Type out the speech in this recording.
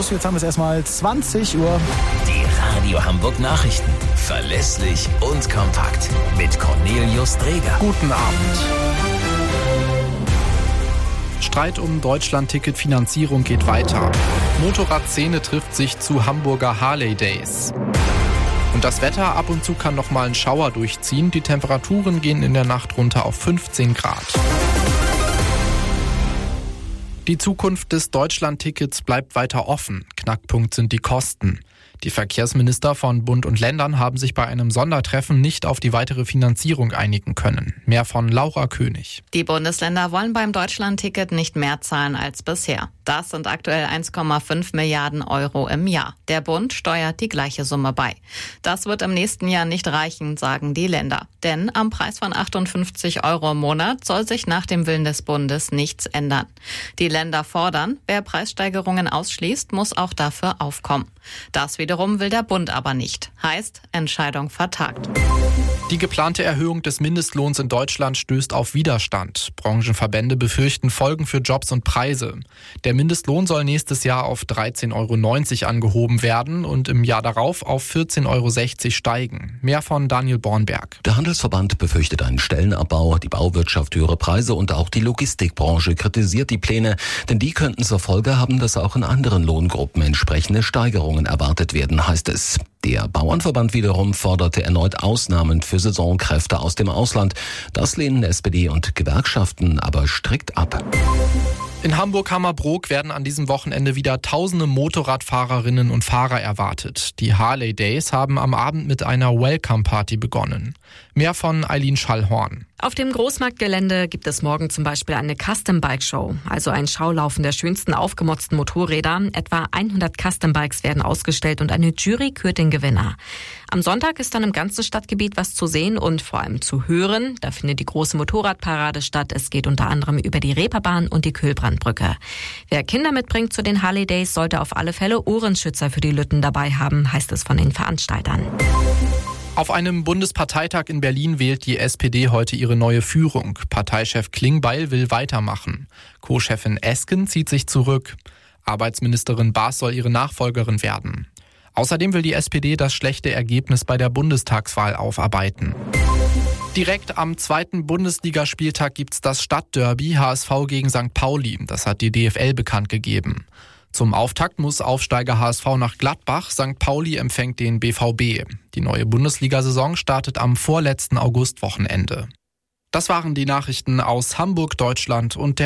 los. Jetzt haben wir es erstmal 20 Uhr. Die Radio Hamburg Nachrichten. Verlässlich und kompakt. Mit Cornelius Dreger. Guten Abend. Streit um Deutschland-Ticket-Finanzierung geht weiter. Motorradszene trifft sich zu Hamburger Harley Days. Und das Wetter, ab und zu kann noch mal ein Schauer durchziehen. Die Temperaturen gehen in der Nacht runter auf 15 Grad. Die Zukunft des Deutschland-Tickets bleibt weiter offen. Knackpunkt sind die Kosten. Die Verkehrsminister von Bund und Ländern haben sich bei einem Sondertreffen nicht auf die weitere Finanzierung einigen können. Mehr von Laura König. Die Bundesländer wollen beim Deutschland-Ticket nicht mehr zahlen als bisher. Das sind aktuell 1,5 Milliarden Euro im Jahr. Der Bund steuert die gleiche Summe bei. Das wird im nächsten Jahr nicht reichen, sagen die Länder. Denn am Preis von 58 Euro im Monat soll sich nach dem Willen des Bundes nichts ändern. Die Länder fordern, wer Preissteigerungen ausschließt, muss auch dafür aufkommen. Das wiederum will der Bund aber nicht. Heißt, Entscheidung vertagt. Die geplante Erhöhung des Mindestlohns in Deutschland stößt auf Widerstand. Branchenverbände befürchten Folgen für Jobs und Preise. Der Mindestlohn soll nächstes Jahr auf 13,90 € angehoben werden und im Jahr darauf auf 14,60 € steigen. Mehr von Daniel Bornberg. Der Handelsverband befürchtet einen Stellenabbau, die Bauwirtschaft höhere Preise und auch die Logistikbranche kritisiert die Pläne, denn die könnten zur Folge haben, dass auch in anderen Lohngruppen entsprechende Steigerungen erwartet werden, heißt es. Der Bauernverband wiederum forderte erneut Ausnahmen für Saisonkräfte aus dem Ausland. Das lehnen SPD und Gewerkschaften aber strikt ab. In Hamburg-Hammerbrook werden an diesem Wochenende wieder tausende Motorradfahrerinnen und Fahrer erwartet. Die Harley Days haben am Abend mit einer Welcome-Party begonnen. Mehr von Eileen Schallhorn. Auf dem Großmarktgelände gibt es morgen zum Beispiel eine Custom-Bike-Show, also ein Schaulaufen der schönsten aufgemotzten Motorräder. Etwa 100 Custom-Bikes werden ausgestellt und eine Jury kürt den Gewinner. Am Sonntag ist dann im ganzen Stadtgebiet was zu sehen und vor allem zu hören. Da findet die große Motorradparade statt. Es geht unter anderem über die Reeperbahn und die Kühlbrandbrücke. Wer Kinder mitbringt zu den Harley Days, sollte auf alle Fälle Ohrenschützer für die Lütten dabei haben, heißt es von den Veranstaltern. Auf einem Bundesparteitag in Berlin wählt die SPD heute ihre neue Führung. Parteichef Klingbeil will weitermachen. Co-Chefin Esken zieht sich zurück. Arbeitsministerin Baas soll ihre Nachfolgerin werden. Außerdem will die SPD das schlechte Ergebnis bei der Bundestagswahl aufarbeiten. Direkt am zweiten Bundesligaspieltag gibt's das Stadtderby HSV gegen St. Pauli. Das hat die DFL bekannt gegeben. Zum Auftakt muss Aufsteiger HSV nach Gladbach. St. Pauli empfängt den BVB. Die neue Bundesliga-Saison startet am vorletzten Augustwochenende. Das waren die Nachrichten aus Hamburg, Deutschland und der